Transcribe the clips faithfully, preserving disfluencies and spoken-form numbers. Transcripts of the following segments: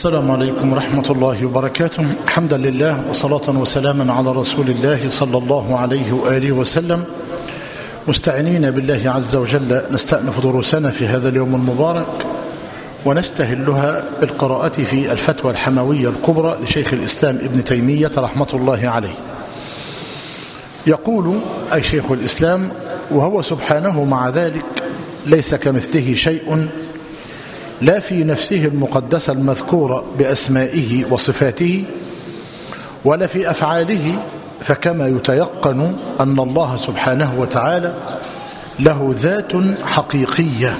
السلام عليكم ورحمة الله وبركاته. حمدا لله وصلاة وسلاما على رسول الله صلى الله عليه وآله وسلم، مستعينين بالله عز وجل نستأنف دروسنا في هذا اليوم المبارك ونستهلها بالقراءة في الفتوى الحموية الكبرى لشيخ الإسلام ابن تيمية رحمة الله عليه. يقول أي شيخ الإسلام: وهو سبحانه مع ذلك ليس كمثله شيء، لا في نفسه المقدسة المذكورة بأسمائه وصفاته ولا في أفعاله، فكما يتيقن أن الله سبحانه وتعالى له ذات حقيقية،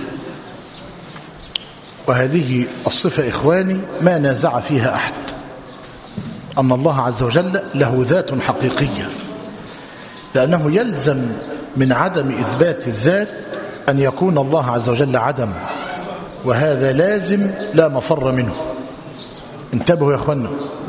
وهذه الصفة إخواني ما نازع فيها أحد، أن الله عز وجل له ذات حقيقية، لأنه يلزم من عدم إثبات الذات أن يكون الله عز وجل عدم، وهذا لازم لا مفر منه. انتبهوا يا أخوانا،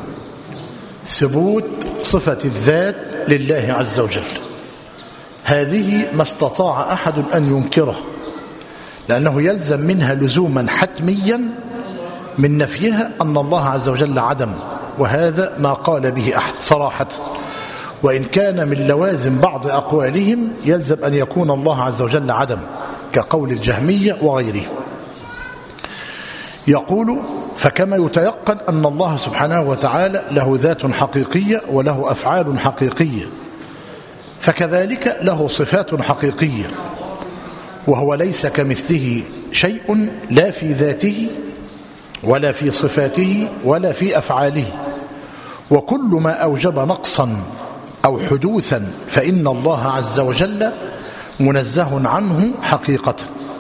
ثبوت صفة الذات لله عز وجل هذه ما استطاع أحد أن ينكره، لأنه يلزم منها لزوما حتميا من نفيها أن الله عز وجل عدم، وهذا ما قال به أحد صراحة، وإن كان من لوازم بعض أقوالهم يلزم أن يكون الله عز وجل عدم كقول الجهمية وغيره. يقول: فكما يتيقن أن الله سبحانه وتعالى له ذات حقيقية وله أفعال حقيقية، فكذلك له صفات حقيقية، وهو ليس كمثله شيء، لا في ذاته ولا في صفاته ولا في أفعاله، وكل ما أوجب نقصا أو حدوثا فإن الله عز وجل منزه عنه حقيقة.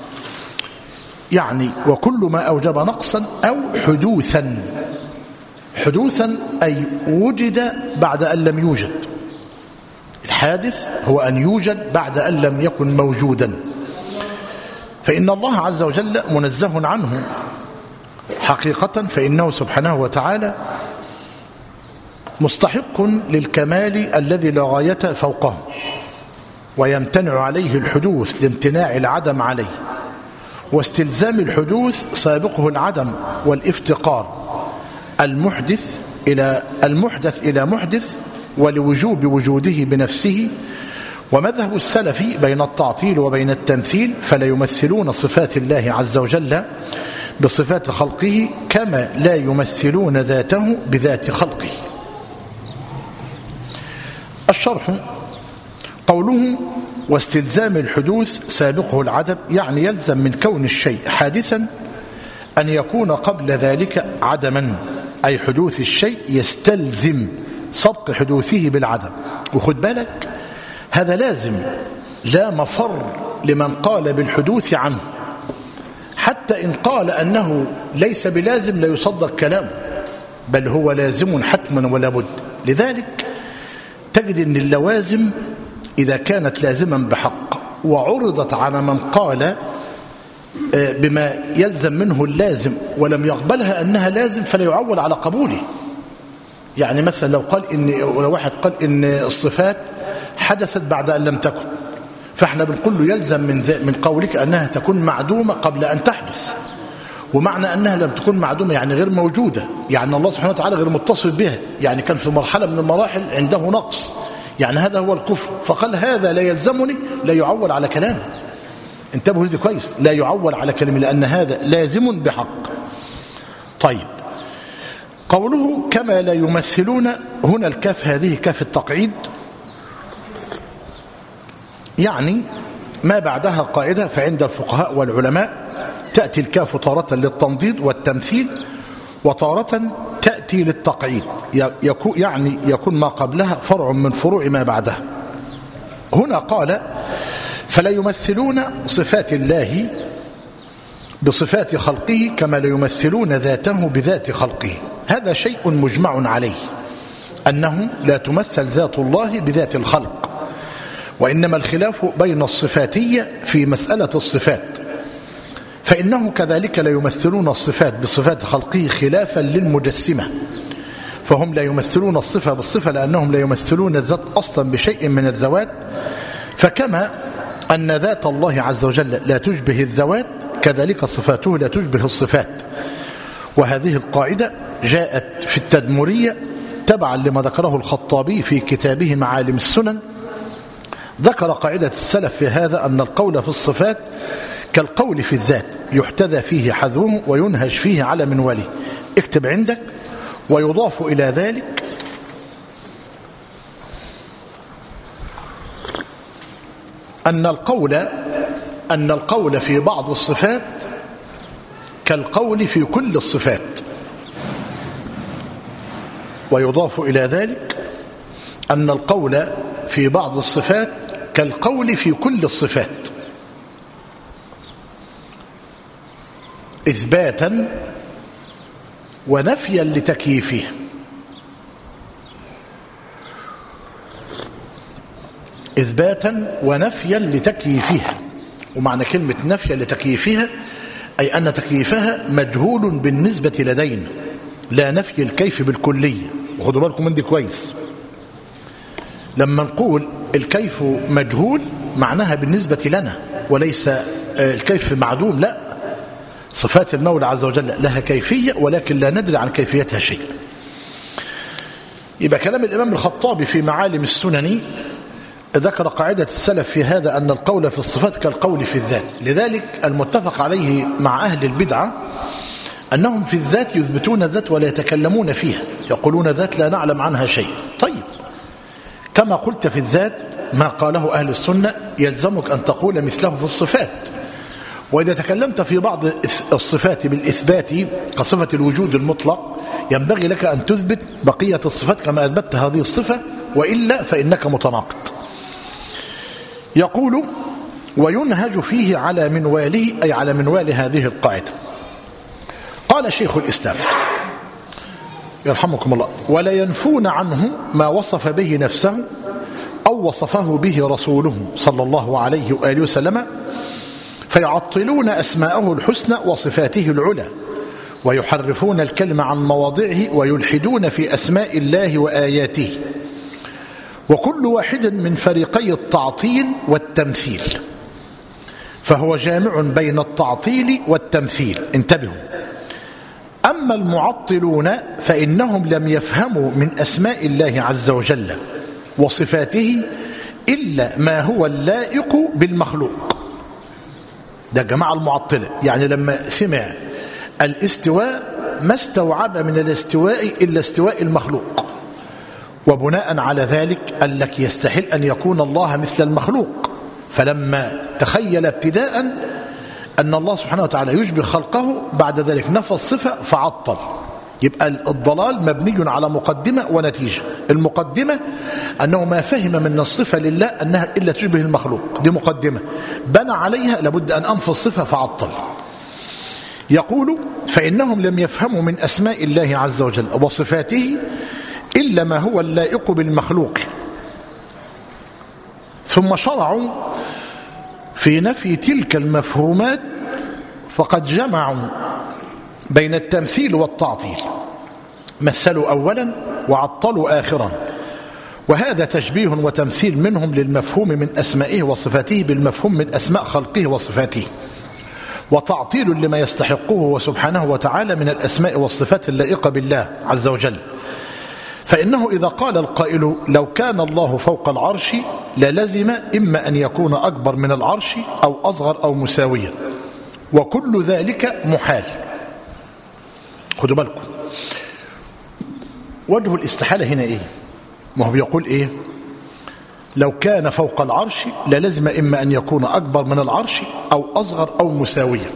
يعني وكل ما أوجب نقصا أو حدوثا، حدوثا أي وجد بعد أن لم يوجد. الحادث هو أن يوجد بعد أن لم يكن موجودا، فإن الله عز وجل منزه عنه حقيقة، فإنه سبحانه وتعالى مستحق للكمال الذي لا غاية فوقه، ويمتنع عليه الحدوث لامتناع العدم عليه، واستلزام الحدوث سابقه العدم والافتقار، المحدث إلى المحدث إلى محدث، ولوجوب وجوده بنفسه. ومذهب السلف بين التعطيل وبين التمثيل، فلا يمثلون صفات الله عز وجل بصفات خلقه كما لا يمثلون ذاته بذات خلقه. الشرح: قوله واستلزام الحدوث سابقه العدم، يعني يلزم من كون الشيء حادثا أن يكون قبل ذلك عدما، أي حدوث الشيء يستلزم سبق حدوثه بالعدم. وخد بالك هذا لازم لا مفر لمن قال بالحدوث عنه، حتى إن قال أنه ليس بلازم لا يصدق كلامه، بل هو لازم حتما ولا بد. لذلك تجد أن اللوازم إذا كانت لازما بحق وعرضت على من قال بما يلزم منه اللازم ولم يقبلها أنها لازم، فلا يعول على قبوله. يعني مثلا لو قال إن لو واحد قال إن الصفات حدثت بعد أن لم تكن، فاحنا بنقول له يلزم من من قولك أنها تكون معدومة قبل أن تحدث، ومعنى أنها لم تكن معدومة يعني غير موجودة، يعني الله سبحانه وتعالى غير متصف بها، يعني كان في مرحلة من المراحل عنده نقص، يعني هذا هو الكفر. فقال هذا لا يلزمني، لا يعول على كلامه. انتبهوا لذلك كويس، لا يعول على كلامه، لأن هذا لازم بحق. طيب، قوله كما لا يمثلون، هنا الكاف هذه كاف التقعيد، يعني ما بعدها قاعدة، فعند الفقهاء والعلماء تأتي الكاف تارة للتنضيد والتمثيل، وتارة تأتي للتقعيد، يعني يكون ما قبلها فرع من فروع ما بعدها. هنا قال فلا يمثلون صفات الله بصفات خلقه كما لا يمثلون ذاته بذات خلقه. هذا شيء مجمع عليه، أنه لا تمثل ذات الله بذات الخلق، وإنما الخلاف بين الصفاتية في مسألة الصفات، فإنه كذلك لا يمثلون الصفات بصفات خلقه خلافا للمجسمة، فهم لا يمثلون الصفة بالصفة لأنهم لا يمثلون الذات أصلا بشيء من الذوات. فكما أن ذات الله عز وجل لا تشبه الذوات، كذلك صفاته لا تشبه الصفات، وهذه القاعدة جاءت في التدمرية تبعا لما ذكره الخطابي في كتابه معالم السنن. ذكر قاعدة السلف في هذا أن القول في الصفات كالقول في الذات، يحتذى فيه حذوه وينهج فيه على منواله. اكتب عندك: ويضاف إلى ذلك أن القول أن القول في بعض الصفات كالقول في كل الصفات. ويضاف إلى ذلك أن القول في بعض الصفات كالقول في كل الصفات، إثباتا ونفيا لتكييفها. إثباتا ونفيا لتكييفها. ومعنى كلمة نفيا لتكييفها أي أن تكييفها مجهول بالنسبة لدينا، لا نفي الكيف بالكلية. وخدوا بالكم من دي كويس، لما نقول الكيف مجهول معناها بالنسبة لنا وليس الكيف معدوم، لا، صفات المولى عز وجل لها كيفية ولكن لا ندري عن كيفيتها شيء. يبقى كلام الإمام الخطابي في معالم السنن ذكر قاعدة السلف في هذا أن القول في الصفات كالقول في الذات. لذلك المتفق عليه مع أهل البدعة أنهم في الذات يثبتون الذات ولا يتكلمون فيها، يقولون ذات لا نعلم عنها شيء. طيب، كما قلت في الذات ما قاله أهل السنة يلزمك أن تقول مثله في الصفات. وإذا تكلمت في بعض الصفات بالإثبات كصفة الوجود المطلق ينبغي لك أن تثبت بقية الصفات كما أثبتت هذه الصفة، وإلا فإنك متناقض. يقول: وينهج فيه على منواله، أي على منوال هذه القاعدة. قال شيخ الإسلام يرحمكم الله: ولا ينفون عنه ما وصف به نفسه أو وصفه به رسوله صلى الله عليه وآله وسلم، فيعطلون أسماءه الحسنى وصفاته العلى، ويحرفون الكلمة عن مواضعه، ويلحدون في أسماء الله وآياته. وكل واحد من فريقي التعطيل والتمثيل، فهو جامع بين التعطيل والتمثيل. انتبهوا: أما المعطلون فإنهم لم يفهموا من أسماء الله عز وجل وصفاته إلا ما هو اللائق بالمخلوق. ده جماعة المعطلة، يعني لما سمع الاستواء ما استوعب من الاستواء إلا استواء المخلوق، وبناء على ذلك قال لك يستحيل أن يكون الله مثل المخلوق. فلما تخيل ابتداء أن الله سبحانه وتعالى يشبه خلقه، بعد ذلك نفى الصفة فعطل. يبقى الضلال مبني على مقدمة ونتيجة. المقدمة أنه ما فهم من الصفة لله أنها إلا تشبه المخلوق، دي مقدمة بنى عليها لابد أن أنفى الصفة فعطل. يقول: فإنهم لم يفهموا من أسماء الله عز وجل وصفاته إلا ما هو اللائق بالمخلوق، ثم شرعوا في نفي تلك المفهومات، فقد جمعوا بين التمثيل والتعطيل، مثلوا أولا وعطلوا آخرا، وهذا تشبيه وتمثيل منهم للمفهوم من أسمائه وصفاته بالمفهوم من أسماء خلقه وصفاته، وتعطيل لما يستحقه سبحانه وتعالى من الأسماء والصفات اللائقة بالله عز وجل. فإنه إذا قال القائل: لو كان الله فوق العرش للزم إما أن يكون أكبر من العرش أو أصغر أو مساويا، وكل ذلك محال. خدوا بالكم، وجه الاستحالة هنا إيه؟ ما هو بيقول إيه؟ لو كان فوق العرش للزم إما أن يكون أكبر من العرش أو أصغر أو مساويا،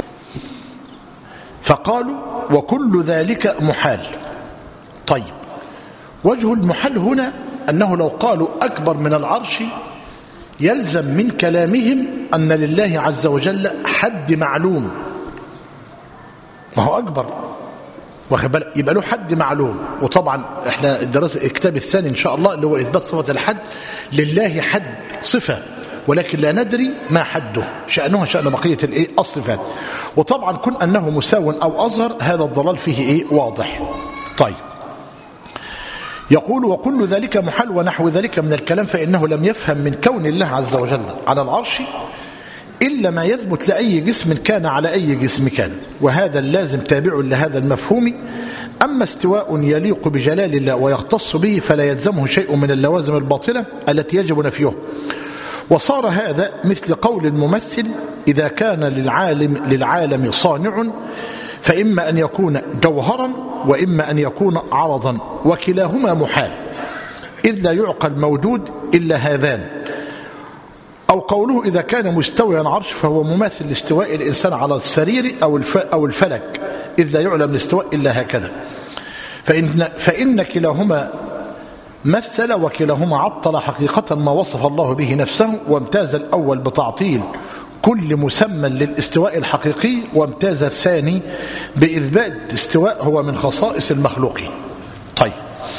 فقالوا وكل ذلك محال. طيب، وجه المحال هنا أنه لو قالوا أكبر من العرش يلزم من كلامهم أن لله عز وجل حد معلوم، ما هو أكبر يبقى له حد معلوم. وطبعا احنا الدراسة الكتاب الثاني إن شاء الله اللي هو إثبات صفة الحد، لله حد صفة ولكن لا ندري ما حده، شأنها شأن بقية الايه الصفات. وطبعا كن أنه مساو أو أصغر هذا الضلال فيه ايه واضح. طيب، يقول: وكل ذلك محال ونحو ذلك من الكلام، فإنه لم يفهم من كون الله عز وجل على العرش إلا ما يثبت لأي جسم كان على أي جسم كان، وهذا اللازم تابع لهذا المفهوم. أما استواء يليق بجلال الله ويختص به فلا يلزمه شيء من اللوازم الباطلة التي يجب نفيها. وصار هذا مثل قول الممثل: إذا كان للعالم, للعالم صانع فإما أن يكون جوهرا وإما أن يكون عرضا، وكلاهما محال إذ لا يعقل موجود إلا هذان. أو قوله: إذا كان مستويا عرش فهو مماثل لاستواء الإنسان على السرير أو الفلك إذ لا يعلم الاستواء إلا هكذا. فإن, فإن كلاهما مثل وكلاهما عطل حقيقة ما وصف الله به نفسه، وامتاز الأول بتعطيل كل مسمى للاستواء الحقيقي، وامتاز الثاني بإثبات استواء هو من خصائص المخلوقين. طيب،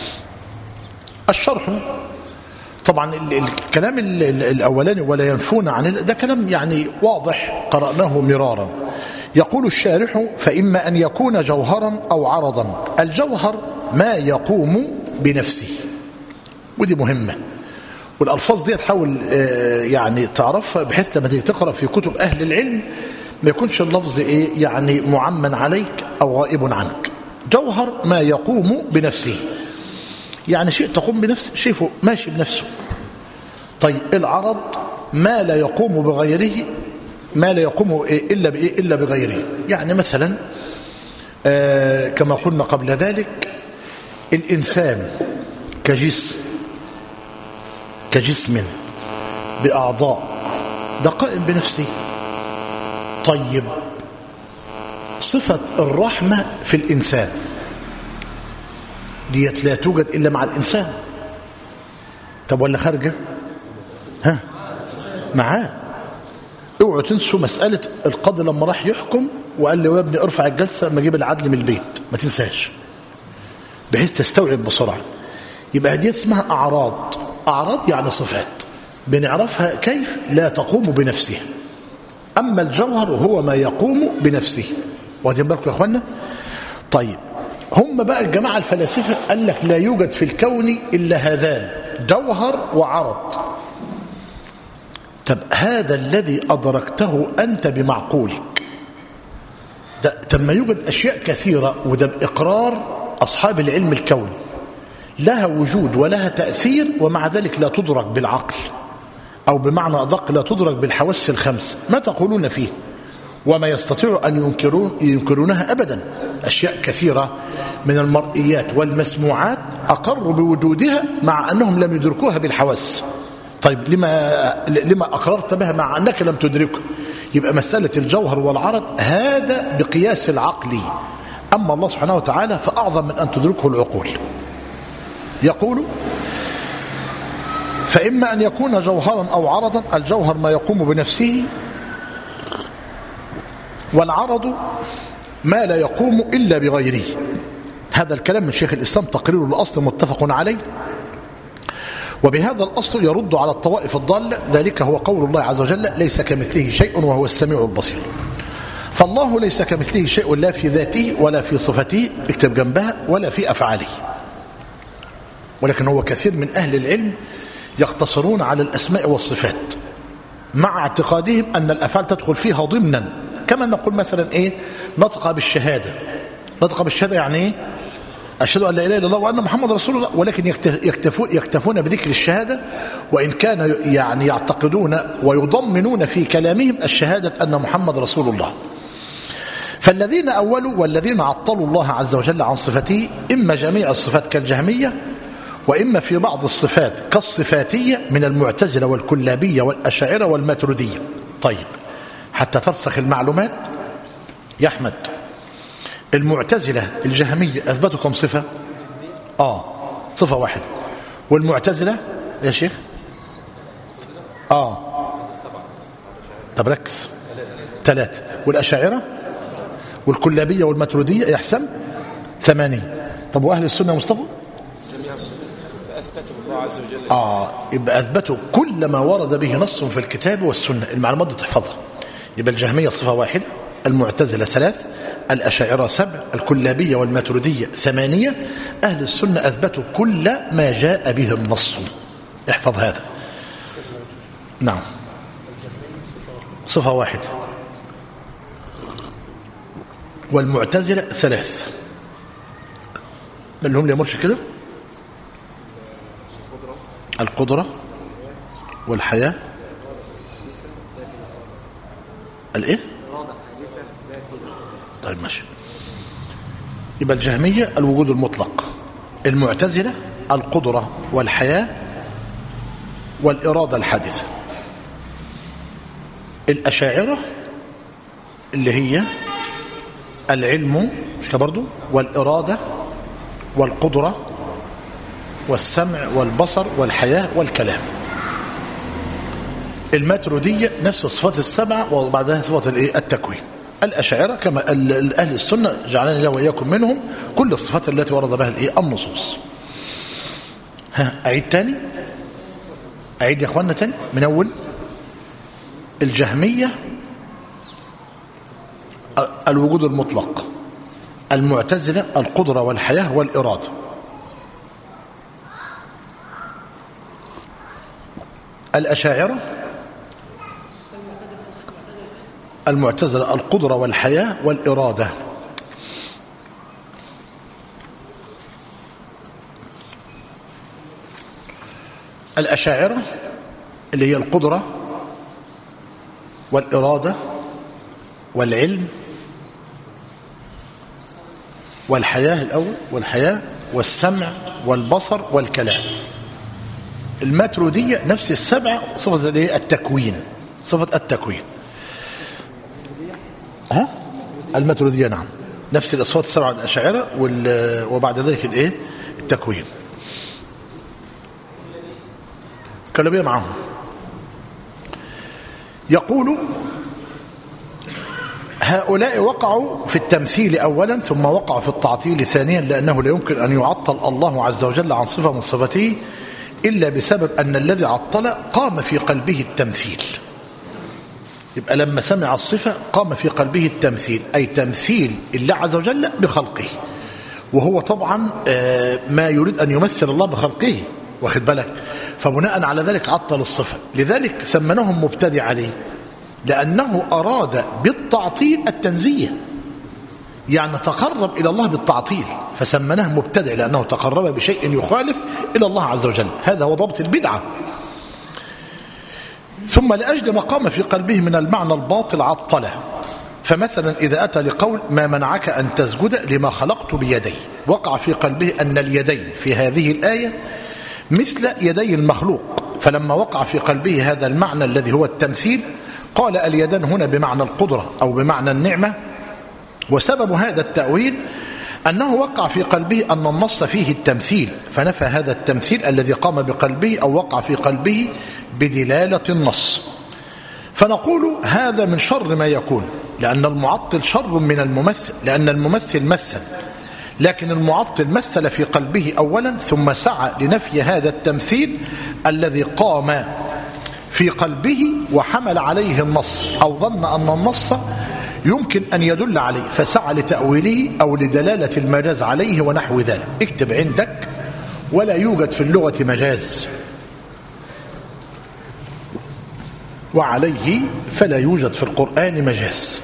الشرح طبعا الكلام الأولاني ولا ينفون عن ده كلام يعني واضح قرأناه مرارا. يقول الشارح: فإما أن يكون جوهرا أو عرضا. الجوهر ما يقوم بنفسه، ودي مهمة، والألفاظ دي تحاول يعني تعرفها بحيث لما تيجي تقرأ في كتب أهل العلم ما يكونش اللفظ إيه يعني معمن عليك أو غائب عنك. جوهر ما يقوم بنفسه، يعني شيء تقوم بنفسه، شيء ماشي بنفسه. طيب، العرض ما لا يقوم بغيره، ما لا يقوم إلا بإيه إلا بغيره. يعني مثلا آه كما قلنا قبل ذلك، الإنسان كجسم كجسم بأعضاء ده قائم بنفسه. طيب، صفة الرحمة في الإنسان ديت لا توجد إلا مع الإنسان. طب ولا خارجة؟ ها معاه. اوعوا تنسوا مسألة القاضي لما راح يحكم وقال له: يا ابني ارفع الجلسة ما اجيب العدل من البيت، ما تنساش بحيث تستوعب بسرعة. يبقى دي اسمها أعراض. أعراض يعني صفات بنعرفها كيف لا تقوم بنفسها. أما الجوهر هو ما يقوم بنفسه. واخدين بالكم يا اخوانا؟ طيب، هم بقى الجماعة الفلاسفة قال لك لا يوجد في الكون إلا هذان، جوهر وعرض. طب هذا الذي أدركته أنت بمعقولك ده، طب ما يوجد أشياء كثيرة، وده بإقرار أصحاب العلم الكوني، لها وجود ولها تأثير ومع ذلك لا تدرك بالعقل، أو بمعنى أدق لا تدرك بالحواس الخمس. ما تقولون فيه؟ وما يستطيع أن ينكرون ينكرونها أبدا. أشياء كثيرة من المرئيات والمسموعات أقروا بوجودها مع أنهم لم يدركوها بالحواس. طيب، لما لما أقررت بها مع أنك لم تدركه؟ يبقى مسألة الجوهر والعرض هذا بقياس العقل. أما الله سبحانه وتعالى فأعظم من أن تدركه العقول. يقول: فإما أن يكون جوهرا أو عرضا. الجوهر ما يقوم بنفسه، والعرض ما لا يقوم إلا بغيره. هذا الكلام من شيخ الإسلام تقرير الأصل متفق عليه. وبهذا الأصل يرد على الطوائف الضالة. ذلك هو قول الله عز وجل: ليس كمثله شيء وهو السميع البصير. فالله ليس كمثله شيء لا في ذاته ولا في صفته، اكتب جنبها، ولا في أفعاله. ولكن هو كثير من أهل العلم يقتصرون على الأسماء والصفات مع اعتقادهم أن الأفعال تدخل فيها ضمنا. كما نقول مثلا إيه نطق بالشهادة. نطق بالشهادة يعني إيه؟ أشهد أن لا إله إلا الله وأن محمد رسول الله. ولكن يكتفون, يكتفون بذكر الشهادة، وإن كان يعني يعتقدون ويضمنون في كلامهم الشهادة أن محمد رسول الله. فالذين أولوا والذين عطلوا الله عز وجل عن صفته، إما جميع الصفات كالجهمية، وإما في بعض الصفات كالصفاتية من المعتزلة والكلابية والأشاعرة والماتريدية. طيب، حتى ترسخ المعلومات يا أحمد، المعتزلة الجهمية أثبتوا كم صفة؟ آه صفة واحدة. والمعتزلة يا شيخ آه طب ركز ثلاثة. والأشاعرة والكلابية والماتريدية يا حسام ثمانية. طب وأهل السنة مصطفى؟ أثبته الله عز وجل. آه يبقى أثبتوا كل ما ورد به نص في الكتاب والسنة. المعلومات دي تحفظها. يبقى الجهمية صفة واحدة، المعتزلة ثلاث، الأشاعرة سبع، الكلابية والماتريدية ثمانية. أهل السنة أثبتوا كل ما جاء به النص. احفظ هذا. نعم صفة واحدة، والمعتزلة ثلاث. بل هم لي مرش كده: القدرة والحياة الايه؟ طيب ماشي. يبقى الجهمية الوجود المطلق، المعتزلة القدرة والحياة والإرادة الحادثة، الأشاعرة اللي هي العلم مش برضو والإرادة والقدرة والسمع والبصر والحياة والكلام. الماتريدية نفس الصفات السبعة وبعدها صفات التكوين. الأشاعرة كما أهل السنة جعلنا الله وإياكم منهم كل الصفات التي ورد بها الإيه النصوص. ها أعيد تاني، أعيد يا أخوانا تاني من أول. الجهمية الوجود المطلق، المعتزلة القدرة والحياة والإرادة، الأشاعرة المعتزلة القدرة والحياة والإرادة، الأشاعرة اللي هي القدرة والإرادة والعلم والحياة الأول والحياة والسمع والبصر والكلام. الماتريدية نفس السبعة صفة التكوين، صفة التكوين. ها الماتريدية نعم نفس الأصوات السبعة الأشاعرة، وبعد ذلك الايه التكوين. كلامية معهم. يقول هؤلاء وقعوا في التمثيل أولا ثم وقعوا في التعطيل ثانيا، لأنه لا يمكن أن يعطل الله عز وجل عن صفة من صفته إلا بسبب أن الذي عطل قام في قلبه التمثيل. يبقى لما سمع الصفة قام في قلبه التمثيل، أي تمثيل الله عز وجل بخلقه، وهو طبعا ما يريد أن يمثل الله بخلقه، واخد بالك؟ فبناء على ذلك عطل الصفة. لذلك سمناهم مبتدع عليه، لأنه أراد بالتعطيل التنزيه، يعني تقرب إلى الله بالتعطيل، فسمناه مبتدع لأنه تقرب بشيء يخالف إلى الله عز وجل. هذا هو ضبط البدعة. ثم لأجل ما قام في قلبه من المعنى الباطل عطله. فمثلا إذا أتى لقول ما منعك أن تسجد لما خلقت بيدي، وقع في قلبه أن اليدين في هذه الآية مثل يدي المخلوق، فلما وقع في قلبه هذا المعنى الذي هو التمثيل قال اليدان هنا بمعنى القدرة أو بمعنى النعمة. وسبب هذا التأويل أنه وقع في قلبه أن النص فيه التمثيل، فنفى هذا التمثيل الذي قام بقلبه أو وقع في قلبه بدلالة النص. فنقول هذا من شر ما يكون، لأن المعطل شر من الممثل، لأن الممثل مثل، لكن المعطل مثل في قلبه أولا ثم سعى لنفي هذا التمثيل الذي قام في قلبه وحمل عليه النص أو ظن أن النص يمكن أن يدل عليه، فسعى لتأويله أو لدلالة المجاز عليه ونحو ذلك. اكتب عندك: ولا يوجد في اللغة مجاز، وعليه فلا يوجد في القرآن مجاز.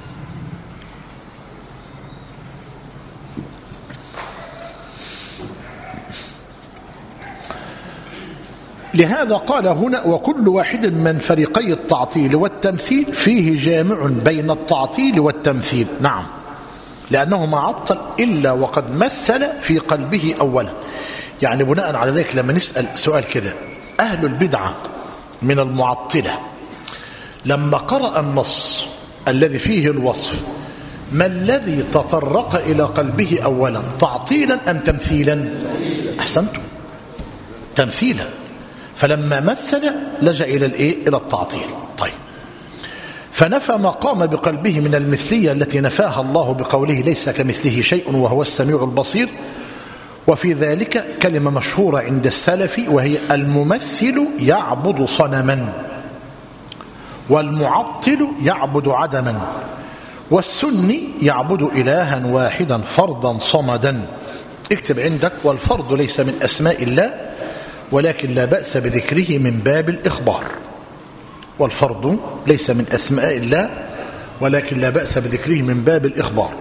لهذا قال هنا: وكل واحد من فريقي التعطيل والتمثيل فيه جامع بين التعطيل والتمثيل. نعم، لأنه ما عطل إلا وقد مثل في قلبه أولا. يعني بناء على ذلك لما نسأل سؤال كده، أهل البدعة من المعطلة لما قرأ النص الذي فيه الوصف ما الذي تطرق إلى قلبه أولا، تعطيلا أم تمثيلا؟ أحسنتم، تمثيلا. فلما مثل لجأ إلى الإيه؟ إلى التعطيل. طيب، فنفى ما قام بقلبه من المثلية التي نفاها الله بقوله ليس كمثله شيء وهو السميع البصير. وفي ذلك كلمة مشهورة عند السلف وهي: الممثل يعبد صنما، والمعطل يعبد عدما، والسني يعبد إلها واحدا فردا صمدا. اكتب عندك: والفرد ليس من أسماء الله، ولكن لا بأس بذكره من باب الإخبار. والفرد ليس من أسماء الله، ولكن لا بأس بذكره من باب الإخبار.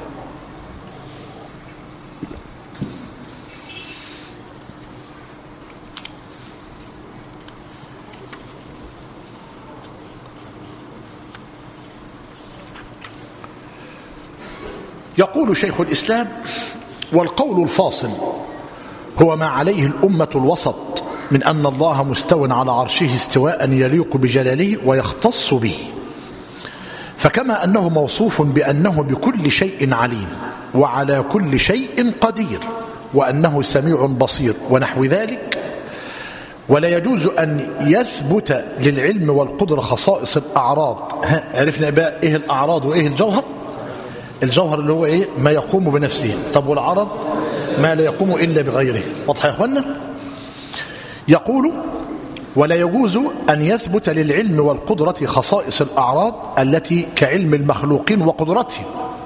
يقول شيخ الإسلام: والقول الفاصل هو ما عليه الأمة الوسط من أن الله مستو على عرشه استواء يليق بجلاله ويختص به، فكما أنه موصوف بأنه بكل شيء عليم وعلى كل شيء قدير وأنه سميع بصير ونحو ذلك، ولا يجوز أن يثبت للعلم والقدرة خصائص الأعراض. عرفنا بقى إيه الأعراض وإيه الجوهر؟ الجوهر اللي هو إيه؟ ما يقوم بنفسه. طب والعرض؟ ما لا يقوم إلا بغيره. واضح يا أخوانا؟ يقول: ولا يجوز أن يثبت للعلم والقدرة خصائص الأعراض التي كعلم المخلوقين وقدرته.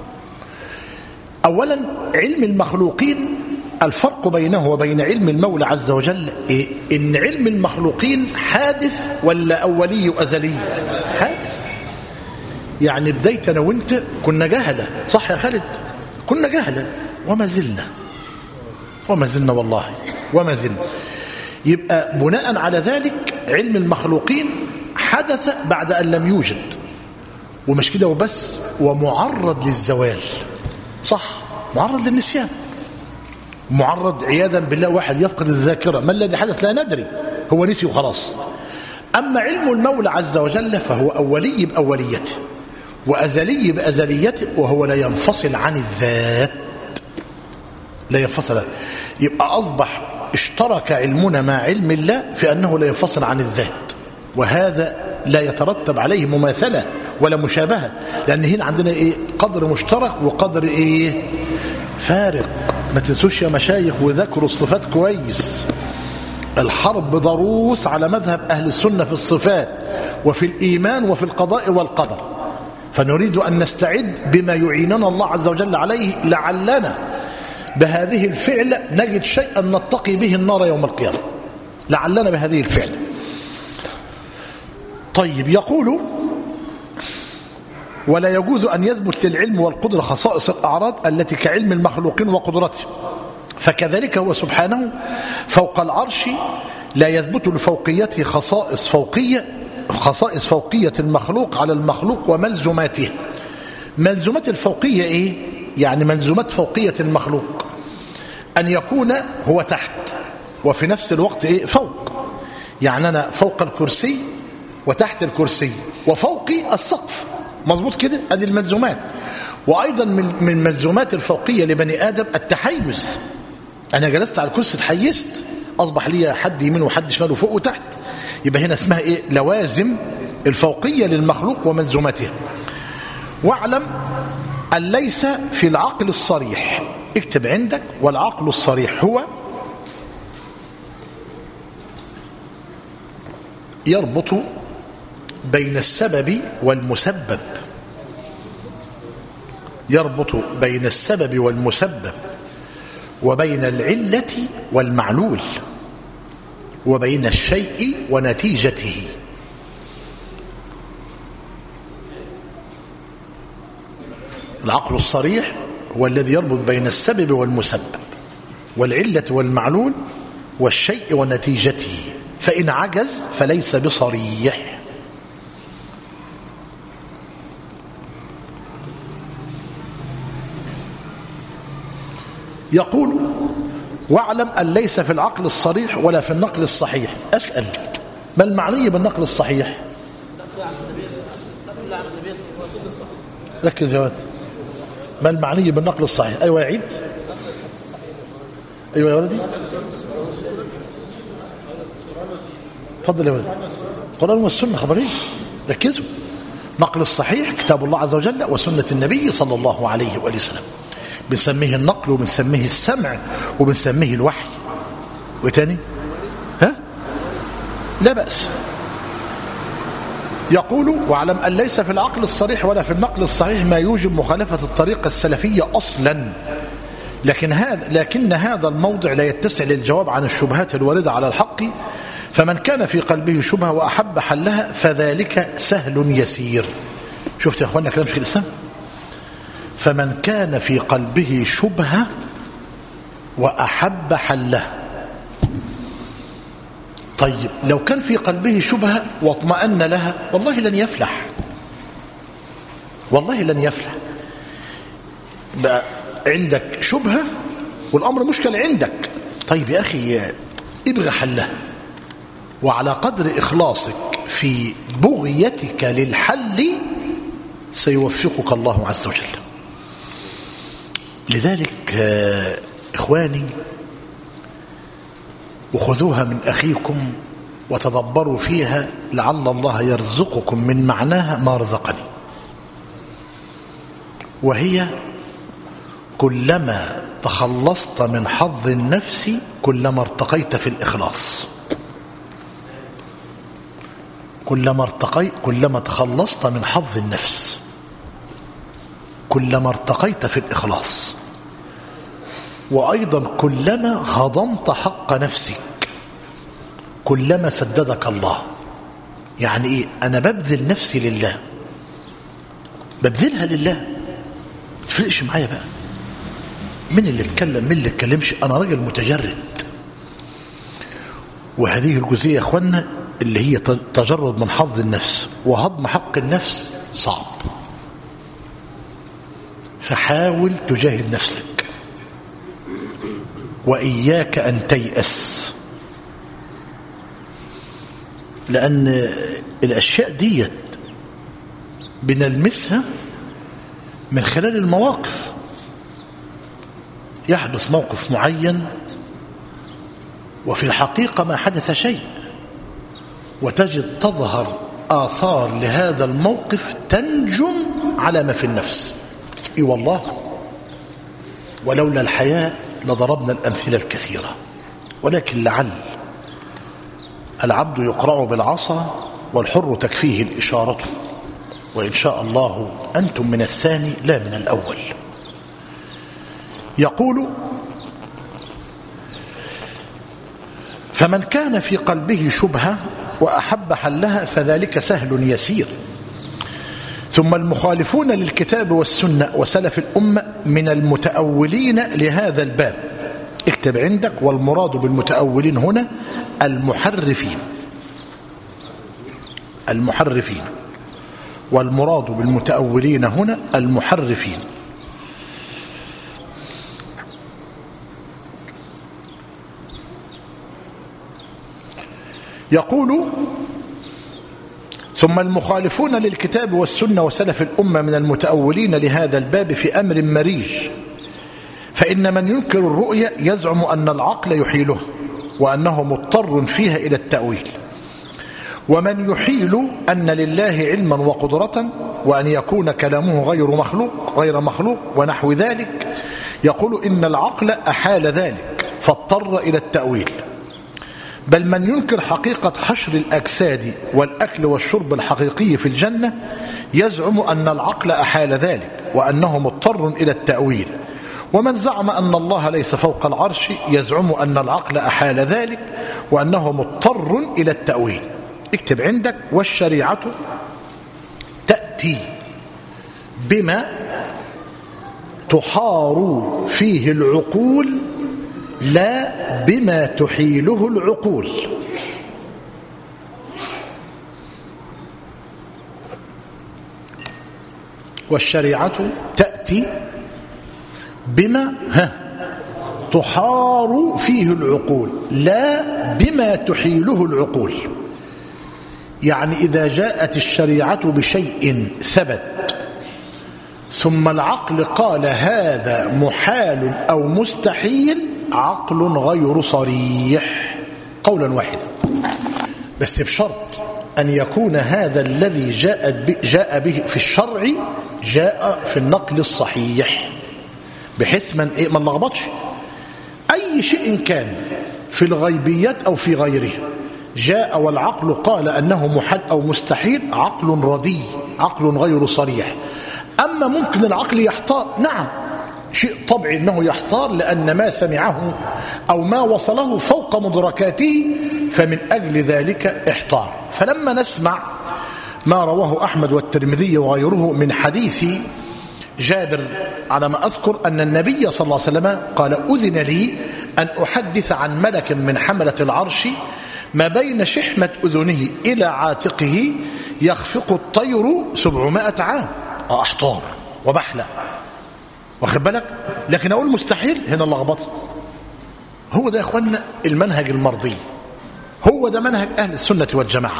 أولا، علم المخلوقين الفرق بينه وبين علم المولى عز وجل إيه؟ إن علم المخلوقين حادث ولا أولي وأزلي؟ حادث. يعني بدايتنا وانت كنا جهلة، صح يا خالد؟ كنا جهلة وما زلنا وما زلنا والله وما زلنا. يبقى بناء على ذلك علم المخلوقين حدث بعد أن لم يوجد، ومش كده وبس، ومعرض للزوال، صح؟ معرض للنسيان، معرض عياذا بالله واحد يفقد الذاكرة. ما الذي حدث؟ لا ندري، هو نسي وخلاص. أما علم المولى عز وجل فهو أولي بأوليته وأزلي بأزليته، وهو لا ينفصل عن الذات، لا ينفصل. يبقى أصبح اشترك علمنا مع علم الله في أنه لا ينفصل عن الذات، وهذا لا يترتب عليه مماثلة ولا مشابهة، لأن هنا عندنا إيه؟ قدر مشترك وقدر إيه؟ فارق. ما تنسوش يا مشايخ وذكروا الصفات كويس. الحرب ضروس على مذهب أهل السنة في الصفات وفي الإيمان وفي القضاء والقدر، فنريد أن نستعد بما يعيننا الله عز وجل عليه، لعلنا بهذه الفعل نجد شيئا نتقي به النار يوم القيامة، لعلنا بهذه الفعل. طيب، يقول: ولا يجوز أن يثبت للعلم والقدرة خصائص الأعراض التي كعلم المخلوقين وقدرته، فكذلك هو سبحانه فوق العرش لا يثبت لفوقيته خصائص فوقية خصائص فوقية المخلوق على المخلوق وملزوماته. ملزومات الفوقية إيه؟ يعني ملزومات فوقية المخلوق أن يكون هو تحت وفي نفس الوقت إيه؟ فوق. يعني أنا فوق الكرسي وتحت الكرسي وفوقي السقف، مظبوط كده؟ هذه الملزومات. وأيضا من ملزومات الفوقية لبني آدم التحيز. أنا جلست على الكرسي تحيزت، أصبح لي حد يمين وحد شمال وفوق وتحت، يبقى هنا اسمها إيه؟ لوازم الفوقية للمخلوق وملزوماته. واعلم أن ليس في العقل الصريح، اكتب عندك: والعقل الصريح هو يربط بين السبب والمسبب، يربط بين السبب والمسبب وبين العلة والمعلول وبين الشيء ونتيجته. العقل الصريح هو الذي يربط بين السبب والمسبب والعلة والمعلول والشيء ونتيجته، فإن عجز فليس بصريح. يقول: واعلم أن ليس في العقل الصريح ولا في النقل الصحيح. أسأل: ما المعني بالنقل الصحيح؟ ركز يا ولد، ما المعني بالنقل الصحيح؟ أيوة يعيد. أيوة يا ولدي، تفضل يا ولدي. القرآن والسنة خبرين، ركزوا. نقل الصحيح كتاب الله عز وجل وسنة النبي صلى الله عليه وآله وسلم، بنسميه النقل وبنسميه السمع وبنسميه الوحي. وتاني ها لا بأس. يقول: واعلم أن ليس في العقل الصريح ولا في النقل الصحيح ما يوجب مخالفة الطريقة السلفية أصلا، لكن هذا لكن هذا الموضع لا يتسع للجواب عن الشبهات الواردة على الحق فمن كان في قلبه شبهة وأحب حلها فذلك سهل يسير. شفت يا أخوانا كلام شيخ الإسلام؟ فمن كان في قلبه شبهة وأحب حلها. طيب لو كان في قلبه شبهة واطمأن لها والله لن يفلح، والله لن يفلح. بقى عندك شبهة والأمر مشكل عندك، طيب يا أخي ابغى حلها، وعلى قدر إخلاصك في بغيتك للحل سيوفقك الله عز وجل. لذلك إخواني وخذوها من أخيكم وتدبروا فيها لعل الله يرزقكم من معناها ما رزقني، وهي كلما تخلصت من حظ النفس كلما ارتقيت في الإخلاص. كلما ارتقيت كلما تخلصت من حظ النفس كلما ارتقيت في الإخلاص، وأيضا كلما هضمت حق نفسك كلما سددك الله. يعني إيه؟ أنا ببذل نفسي لله، ببذلها لله، ما تفرقش معايا بقى من اللي اتكلم من اللي اتكلمش، أنا راجل متجرد. وهذه الجزئية يا أخوانا اللي هي تجرد من حظ النفس وهضم حق النفس صعب، فحاول تجاهد نفسك وإياك أن تيأس، لأن الأشياء ديت بنلمسها من خلال المواقف. يحدث موقف معين وفي الحقيقة ما حدث شيء، وتجد تظهر آثار لهذا الموقف تنجم على ما في النفس. إي والله، ولولا الحياء لضربنا الأمثلة الكثيرة، ولكن لعل العبد يقرع بالعصا والحر تكفيه الإشارة، وإن شاء الله أنتم من الثاني لا من الأول. يقول: فمن كان في قلبه شبهة وأحب حلها فذلك سهل يسير. ثم المخالفون للكتاب والسنة وسلف الأمة من المتأولين لهذا الباب. اكتب عندك: والمراد بالمتأولين هنا المحرفين. المحرفين والمراد بالمتأولين هنا المحرفين. يقول: ثم المخالفون للكتاب والسنة وسلف الأمة من المتأولين لهذا الباب في أمر مريج، فإن من ينكر الرؤية يزعم أن العقل يحيله وأنه مضطر فيها إلى التأويل، ومن يحيل أن لله علما وقدرة وأن يكون كلامه غير مخلوق غير مخلوق ونحو ذلك يقول إن العقل أحال ذلك فاضطر إلى التأويل. بل من ينكر حقيقة حشر الأجساد والأكل والشرب الحقيقي في الجنة يزعم أن العقل أحال ذلك وأنه مضطر إلى التأويل. ومن زعم أن الله ليس فوق العرش يزعم أن العقل أحال ذلك وأنه مضطر إلى التأويل. اكتب عندك: والشريعة تأتي بما تحار فيه العقول لا بما تحيله العقول. والشريعة تأتي بما ها تحار فيه العقول لا بما تحيله العقول. يعني إذا جاءت الشريعة بشيء ثبت ثم العقل قال هذا محال أو مستحيل، عقل غير صريح قولا واحدا، بس بشرط أن يكون هذا الذي جاء جاء به في الشرع جاء في النقل الصحيح، بحيث من إيه ما نلخبطش. أي شيء كان في الغيبيات أو في غيره جاء والعقل قال أنه محال أو مستحيل، عقل ردي، عقل غير صريح. أما ممكن العقل يحتار، نعم شيء طبيعي أنه يحتار، لأن ما سمعه أو ما وصله فوق مدركاته، فمن أجل ذلك احتار. فلما نسمع ما رواه أحمد والترمذي وغيره من حديث جابر على ما أذكر أن النبي صلى الله عليه وسلم قال أذن لي أن أحدث عن ملك من حملة العرش ما بين شحمة أذنه إلى عاتقه يخفق الطير سبعمائة عام. أحتار وبحلق واخد بالك، لكن أقول مستحيل هنا اللخبطة. هو ده يا أخوانا المنهج المرضي، هو ده منهج أهل السنة والجماعة.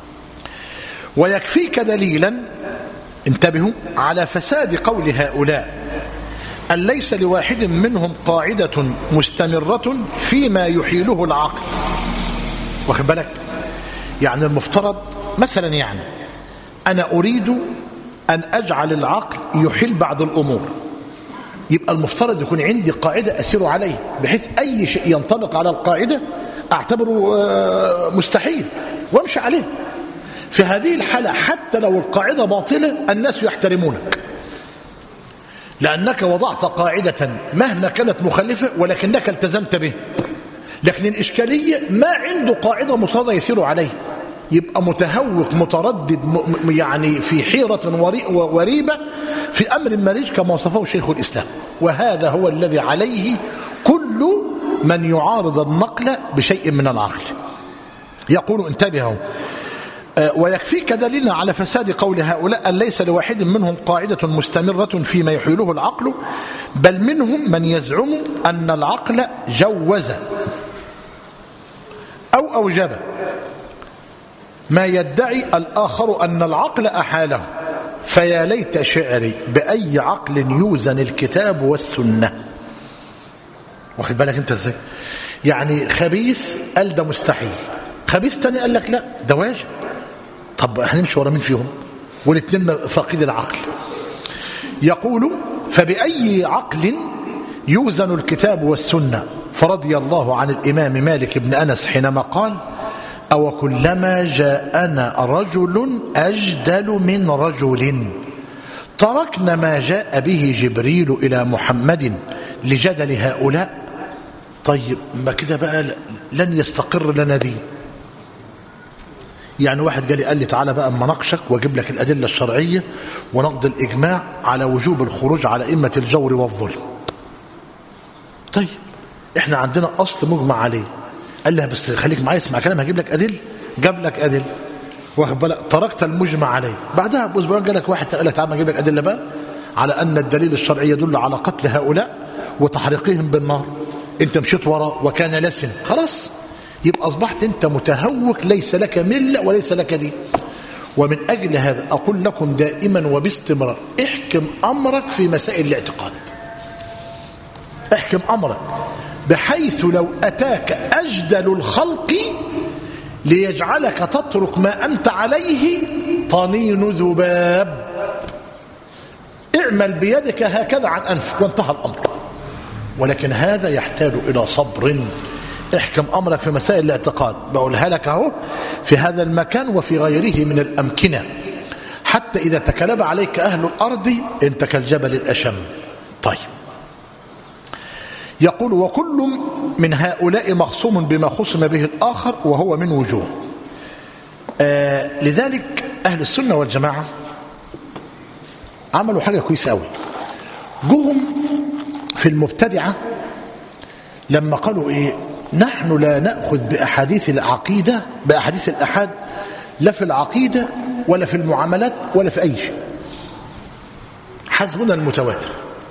ويكفيك دليلا، انتبهوا، على فساد قول هؤلاء أن ليس لواحد منهم قاعدة مستمرة فيما يحيله العقل. واخد بالك، يعني المفترض مثلا يعني أنا أريد أن أجعل العقل يحيل بعض الأمور، يبقى المفترض يكون عندي قاعدة أسير عليه بحيث أي شيء ينطبق على القاعدة أعتبره مستحيل وامشي عليه. في هذه الحالة حتى لو القاعدة باطلة الناس يحترمونك، لأنك وضعت قاعدة مهما كانت مخالفة ولكنك التزمت به. لكن الإشكالية ما عنده قاعدة مطردة يسير عليه، يبقى متهوق متردد يعني في حيرة وريبة في أمر مريج كما وصفه شيخ الإسلام. وهذا هو الذي عليه كل من يعارض النقل بشيء من العقل. يقول انتبهوا، ويكفيك دليلنا على فساد قول هؤلاء أن ليس لواحد منهم قاعدة مستمرة فيما يحيله العقل، بل منهم من يزعم أن العقل جوز أو أوجب ما يدعي الآخر أن العقل أحاله. فيا ليت شعري بأي عقل يوزن الكتاب والسنة. واخد بالك انت ازاي؟ يعني خبيث قال ده مستحيل، خبيث تاني قال لك لا ده واجب. طب هنمشي ورا مين فيهم؟ والاثنين فاقد العقل. يقول فبأي عقل يوزن الكتاب والسنة؟ فرضي الله عن الإمام مالك بن أنس حينما قال أو كلما جاءنا رجل أجدل من رجل تركنا ما جاء به جبريل إلى محمد لجدل هؤلاء. طيب ما كده بقى لن يستقر لنا دين. يعني واحد قال لي قال لي تعالى بقى اما ناقشك واجيب لك الأدلة الشرعية ونقض الإجماع على وجوب الخروج على أئمة الجور والظلم. طيب احنا عندنا أصل مجمع عليه. قال لها بس خليك معايا اسمع كلام هجيب لك أدل. جاب لك أدل واخد بالك، تركت المجمع عليه. بعدها بأسبوعين قال لك واحد قال لك تعالى اجيب لك أدلة بقى على أن الدليل الشرعي يدل على قتل هؤلاء وتحريقهم بالنار. انت مشيت ورا وكان لسن، خلاص يبقى أصبحت أنت متهوك، ليس لك ملة وليس لك دين. ومن أجل هذا أقول لكم دائما وباستمرار احكم أمرك في مسائل الاعتقاد. احكم أمرك بحيث لو أتاك أجدل الخلق ليجعلك تترك ما أنت عليه طنين ذباب اعمل بيدك هكذا عن أنفك وانتهى الأمر. ولكن هذا يحتاج إلى صبر. احكم أمرك في مسائل الاعتقاد، بقولها لك اهو في هذا المكان وفي غيره من الأمكنة، حتى إذا تكلب عليك أهل الأرض أنت كالجبل الأشم. طيب يقول وكل من هؤلاء مخصوم بما خصم به الآخر وهو من وجوه. آه لذلك أهل السنة والجماعة عملوا حاجة كويسة قوي. جهم في المبتدعة لما قالوا إيه نحن لا نأخذ بأحاديث العقيدة بأحاديث الأحاد لا في العقيدة ولا في المعاملات ولا في أي شيء، حسبنا المتواتر.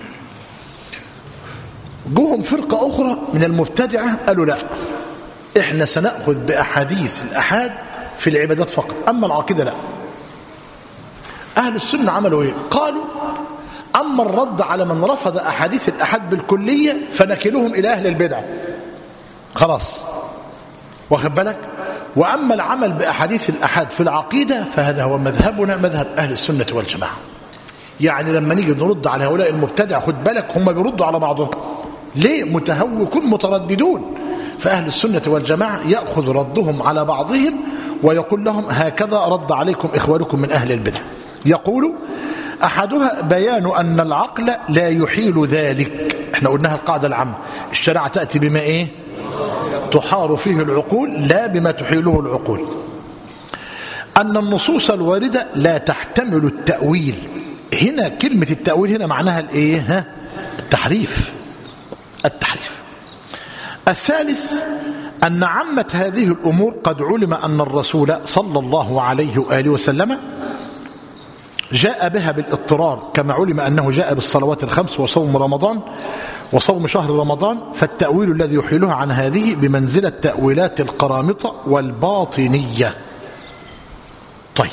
جوهم فرقة أخرى من المبتدعة قالوا لا إحنا سنأخذ بأحاديث الأحاد في العبادات فقط، أما العقيدة لا. أهل السنة عملوا إيه؟ قالوا أما الرد على من رفض أحاديث الأحاد بالكلية فنكلهم إلى أهل البدع، خلاص واخد بالك. وأما العمل بأحاديث الأحاد في العقيدة فهذا هو مذهبنا، مذهب أهل السنة والجماعة. يعني لما نيجي نرد على هؤلاء المبتدع خد بالك هم بيردوا على بعضهم ليه؟ متهوكون مترددون. فأهل السنة والجماعة يأخذ ردهم على بعضهم ويقول لهم هكذا رد عليكم إخوانكم من أهل البدع. يقول أحدها بيان أن العقل لا يحيل ذلك. احنا قلناها القاعدة العامة، الشريعة تأتي بما إيه؟ تحار فيه العقول لا بما تحيله العقول. أن النصوص الواردة لا تحتمل التأويل. هنا كلمة التأويل هنا معناها الإيه؟ ها؟ التحريف. التحريف. الثالث أن عامة هذه الأمور قد علم أن الرسول صلى الله عليه وآله وسلم جاء بها بالاضطرار، كما علم أنه جاء بالصلوات الخمس وصوم رمضان وصوم شهر رمضان، فالتأويل الذي يحيلها عن هذه بمنزلة تأويلات القرامطة والباطنية. طيب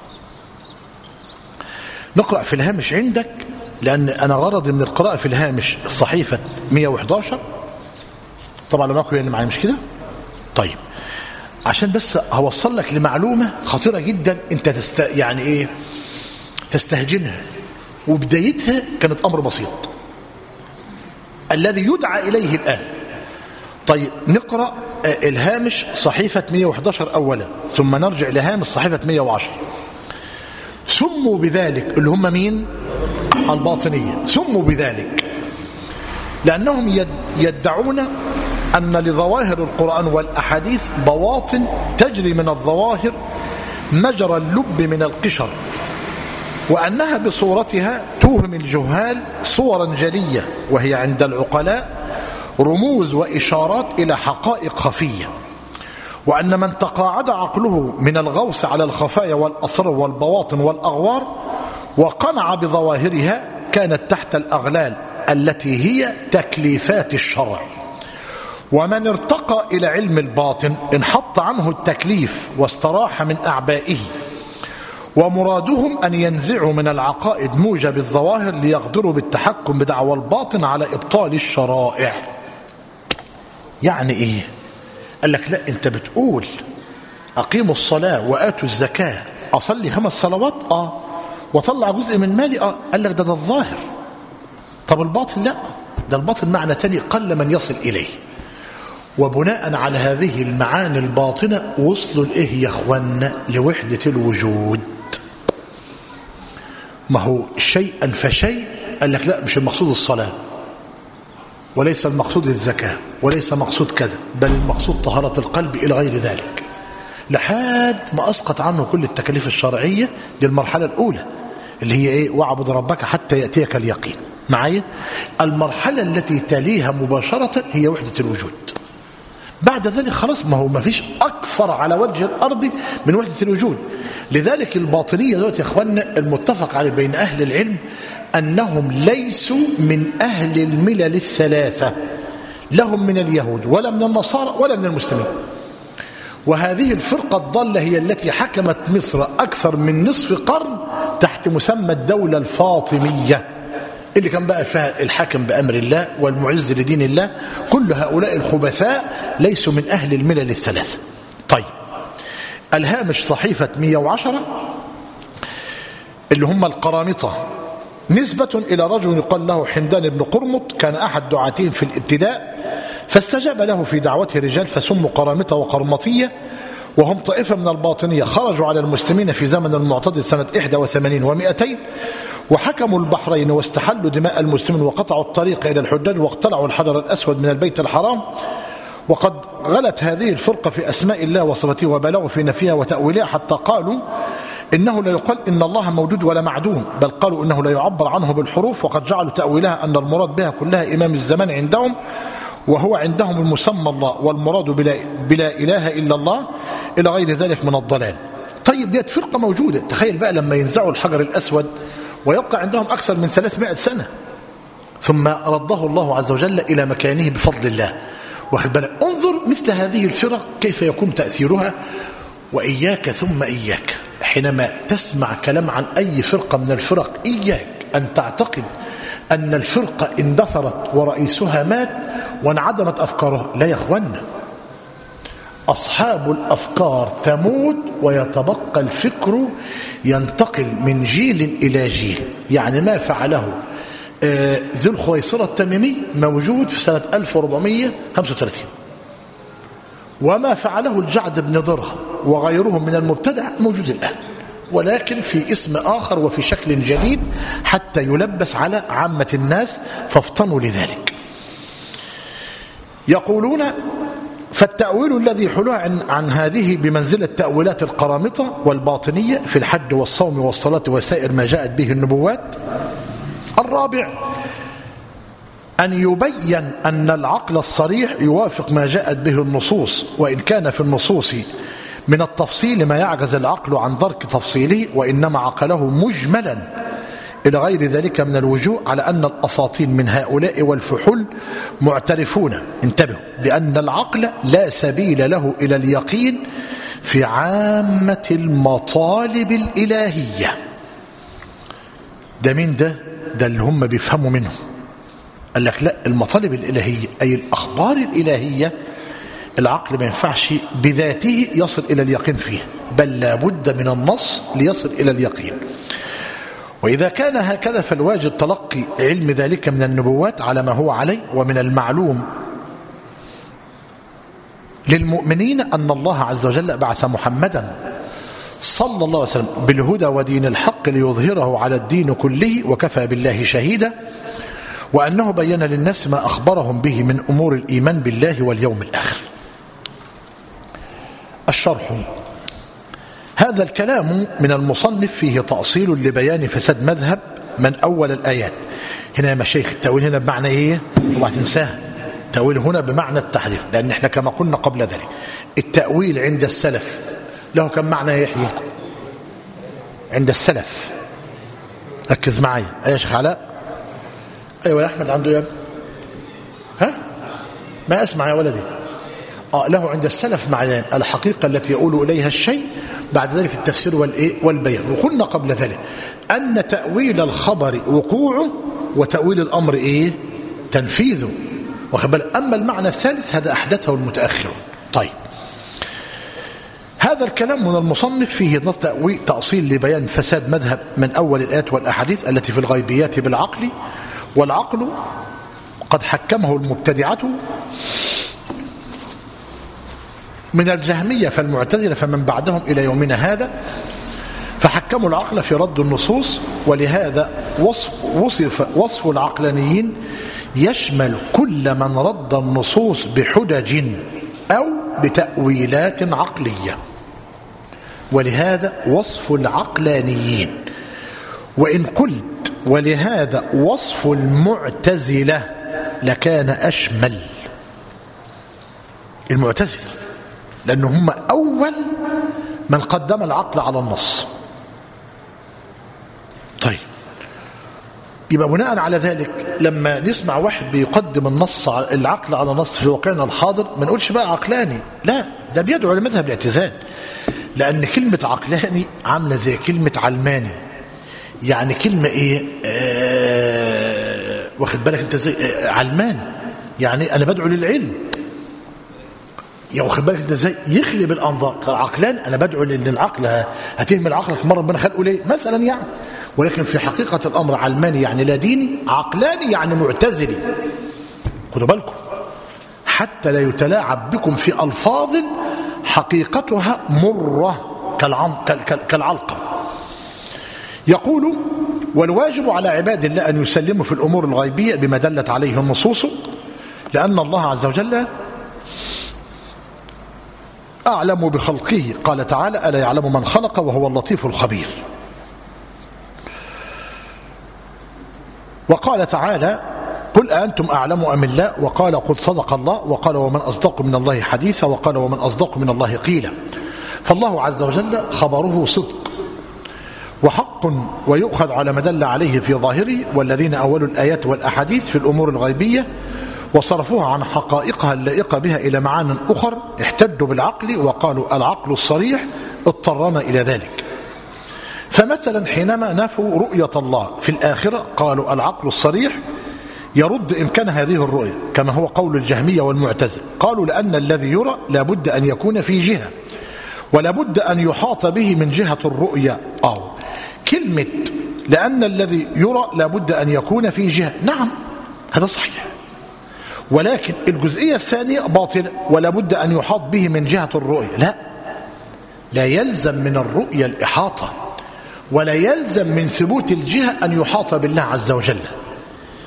نقرأ في الهامش عندك، لأن أنا غرضي من القراءة في الهامش صحيفة مئة وأحد عشر. طبعا لما أقول يعني معايا مش كده. طيب عشان بس هوصل لك لمعلومة خطيرة جدا أنت تست... يعني إيه تستهجنها، وبدايتها كانت أمر بسيط الذي يدعى إليه الآن. طيب نقرأ الهامش صحيفة مئة وأحد عشر أولا، ثم نرجع لهامش صحيفة مئة وعشرة. سموا بذلك اللي هم مين؟ الباطنية. سموا بذلك لأنهم يدعون أن لظواهر القرآن والأحاديث بواطن تجري من الظواهر مجرى اللب من القشر، وأنها بصورتها توهم الجهال صورا جلية، وهي عند العقلاء رموز وإشارات إلى حقائق خفية، وأن من تقاعد عقله من الغوص على الخفايا والأسرار والبواطن والأغوار وقنع بظواهرها كانت تحت الأغلال التي هي تكليفات الشرع، ومن ارتقى إلى علم الباطن انحط عنه التكليف واستراح من أعبائه، ومرادهم أن ينزعوا من العقائد موجب الظواهر ليقدروا بالتحكم بدعوى الباطن على إبطال الشرائع. يعني إيه؟ قال لك لا، أنت بتقول أقيموا الصلاة وآتوا الزكاة، أصلي خمس صلوات آه وطلع جزء من مالي آه. قال لك ده ده الظاهر. طب الباطن لا، ده الباطن معنى تاني قل من يصل إليه. وبناء على هذه المعاني الباطنة وصلوا لإيه يا أخوانا؟ لوحدة الوجود. ما هو شيئا فشيء. قال لك لا، مش المقصود الصلاة، وليس المقصود الزكاة، وليس مقصود كذا، بل المقصود طهارة القلب إلى غير ذلك، لحد ما أسقط عنه كل التكاليف الشرعية. دي المرحلة الأولى اللي هي إيه؟ واعبد ربك حتى يأتيك اليقين. معايا؟ المرحلة التي تليها مباشرة هي وحدة الوجود. بعد ذلك خلاص، ما هو ما فيش أكثر على وجه الأرض من وحدة الوجود. لذلك الباطنية دلوقتي يا أخوانا المتفق عليه بين أهل العلم أنهم ليسوا من أهل الملل الثلاثة، لهم من اليهود ولا من النصارى ولا من المسلمين. وهذه الفرقة الضالة هي التي حكمت مصر أكثر من نصف قرن تحت مسمى الدولة الفاطمية، اللي كان بقى فيها الحاكم بأمر الله والمعز لدين الله. كل هؤلاء الخبثاء ليسوا من أهل الملل الثلاثة. طيب الهامش صحيفة مئة وعشرة اللي هم القرامطة، نسبة إلى رجل يقال له حمدان بن قرمط، كان أحد دعاتهم في الابتداء، فاستجاب له في دعوته رجال فسموا قرامطة وقرمطية، وهم طائفة من الباطنية خرجوا على المسلمين في زمن المعتضد سنة إحدى وثمانين ومئتين، وحكموا البحرين واستحلوا دماء المسلمين وقطعوا الطريق إلى الحجاج واقتلعوا الحجر الأسود من البيت الحرام. وقد غلت هذه الفرقة في أسماء الله وصفاته وبلغوا في نفيها وتأويلها، حتى قالوا إنه لا يقال إن الله موجود ولا معدوم، بل قالوا إنه لا يعبر عنه بالحروف، وقد جعلوا تأويلها أن المراد بها كلها إمام الزمان عندهم، وهو عندهم المسمى الله، والمراد بلا, بلا إله إلا الله، إلى غير ذلك من الضلال. طيب ديت فرقة موجودة. تخيل بقى لما ينزعوا الحجر الأسود ويبقى عندهم أكثر من ثلاثمائة سنة، ثم رده الله عز وجل إلى مكانه بفضل الله. واخد بالك؟ انظر مثل هذه الفرق كيف يكون تأثيرها. وإياك ثم إياك حينما تسمع كلام عن أي فرقة من الفرق، إياك أن تعتقد أن الفرقة اندثرت ورئيسها مات وانعدمت أفكارها. لا يا أخوانا، أصحاب الأفكار تموت ويتبقى الفكر ينتقل من جيل إلى جيل. يعني ما فعله ذو الخويصرة التميمي موجود في سنة ألف وأربعمائة وخمسة وثلاثين، وما فعله الجعد بن درهم وغيرهم من المبتدع موجود الآن، ولكن في اسم آخر وفي شكل جديد حتى يلبس على عامة الناس، فافطنوا لذلك. يقولون فالتأويل الذي يحولها عن, عن هذه بمنزلة تأويلات القرامطة والباطنية في الحج والصوم والصلاة وسائر ما جاءت به النبوات. الرابع أن يبين أن العقل الصريح يوافق ما جاءت به النصوص، وإن كان في النصوص من التفصيل ما يعجز العقل عن درك تفصيله، وإنما عقله مجملا إلى غير ذلك من الوجوه، على أن الأساطين من هؤلاء والفحول معترفون، انتبهوا، بأن العقل لا سبيل له إلى اليقين في عامة المطالب الإلهية. ده مين ده؟ ده اللي هم بيفهموا منه. قال لك لا، المطالب الإلهية أي الأخبار الإلهية العقل ما ينفعش بذاته يصل إلى اليقين فيه، بل لابد من النص ليصل إلى اليقين. وإذا كان هكذا فالواجب تلقي علم ذلك من النبوات على ما هو عليه. ومن المعلوم للمؤمنين أن الله عز وجل بعث محمدا صلى الله عليه وسلم بالهدى ودين الحق ليظهره على الدين كله وكفى بالله شهيدا، وأنه بين للناس ما أخبرهم به من أمور الإيمان بالله واليوم الآخر. الشرح: هذا الكلام من المصنف فيه تأصيل لبيان فساد مذهب من أول الآيات. هنا يا مشايخ التأويل هنا بمعنى إيه؟ وما تنساه، التأويل هنا بمعنى التحذير، لأن احنا كما قلنا قبل ذلك التأويل عند السلف له كم معنى يحيي؟ عند السلف ركز معي. أي يا شيخ علاء؟ أيوة يا أحمد عنده يا ابن. ها؟ ما أسمع يا ولدي. آه له عند السلف معنيان: الحقيقة التي يؤول إليها الشيء، بعد ذلك التفسير والإيه والبيان. وقلنا قبل ذلك أن تأويل الخبر وقوعه وتأويل الأمر إيه؟ تنفيذه. وخبر أما المعنى الثالث هذا أحدثه المتأخرون. طيب، هذا الكلام من المصنف فيه تأصيل لبيان فساد مذهب من أول الآيات والأحاديث التي في الغيبيات بالعقل، والعقل قد حكمه المبتدعة من الجهمية فالمعتزلة فمن بعدهم إلى يومنا هذا، فحكموا العقل في رد النصوص. ولهذا وصف, وصف, وصف العقلانيين يشمل كل من رد النصوص بحجج أو بتأويلات عقلية. ولهذا وصف العقلانيين. وإن قلت ولهذا وصف المعتزلة لكان أشمل. المعتزلة لأنهم أول من قدم العقل على النص. طيب، يبقى بناء على ذلك لما نسمع واحد بيقدم النص العقل على نص في واقعنا الحاضر ما نقولش بقى عقلاني، لا، ده بيدعو لمذهب الاعتزال. لأن كلمة عقلاني عاملة زي كلمة علماني. يعني كلمة ايه؟ آه واخد بالك انت ازاي؟ آه علماني يعني انا بدعو للعلم. يا واخد بالك انت ازاي؟ يخلب الانظار. عقلان انا بدعو لان العقل هتهمل عقلك مره ربنا خلقه ليه مثلا يعني. ولكن في حقيقه الامر علماني يعني لا ديني، عقلاني يعني معتزلي. خدوا بالكم حتى لا يتلاعب بكم في الفاظ حقيقتها مره كالعلقم. يقول: والواجب على عباد الله أن يسلموا في الأمور الغيبية بما دلت عليه النصوص، لأن الله عز وجل أعلم بخلقه. قال تعالى: ألا يعلم من خلق وهو اللطيف الخبير. وقال تعالى: قل أنتم أعلم أم الله؟ وقال: قل صدق الله. وقال: ومن أصدق من الله حديثا. وقال: ومن أصدق من الله قيلا. فالله عز وجل خبره صدق وحق ويؤخذ على ما دل عليه في ظاهره. والذين أولوا الآيات والأحاديث في الأمور الغيبية وصرفوها عن حقائقها اللائقة بها إلى معان أخر احتجوا بالعقل وقالوا العقل الصريح اضطرنا إلى ذلك. فمثلا حينما نفوا رؤية الله في الآخرة قالوا العقل الصريح يرد إمكان هذه الرؤية، كما هو قول الجهمية والمعتزلة. قالوا لأن الذي يرى لابد أن يكون في جهة ولابد أن يحاط به من جهة الرؤية. أو كلمة لأن الذي يرى لابد أن يكون في جهة، نعم هذا صحيح، ولكن الجزئية الثانية باطلة، ولابد أن يحاط به من جهة الرؤية. لا، لا يلزم من الرؤية الإحاطة، ولا يلزم من ثبوت الجهة أن يحاط بالله عز وجل.